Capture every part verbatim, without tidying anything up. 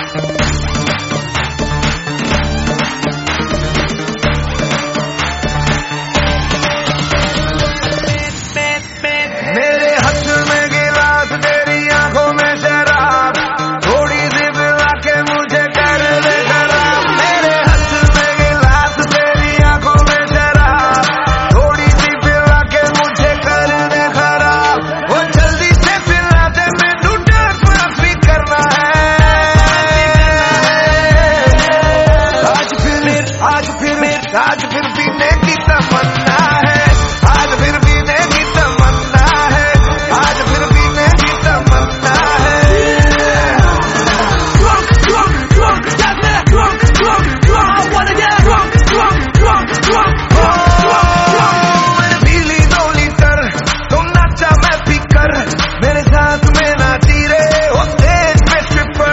आज फिर पीने की तमन्ना है, आज फिर पीने की तमन्ना है, आज फिर पीने की तमन्ना है। Drunk, drunk, drunk, get me drunk, drunk, drunk, I wanna get drunk, drunk, drunk, drunk, drunk, drunk, drunk। मैंने पी ली दो लीटर, तुम नाचा मैं पीकर, मेरे साथ में नाची रे हो स्टेज पे स्ट्रिपर।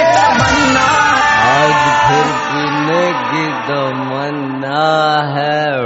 तमन्ना है।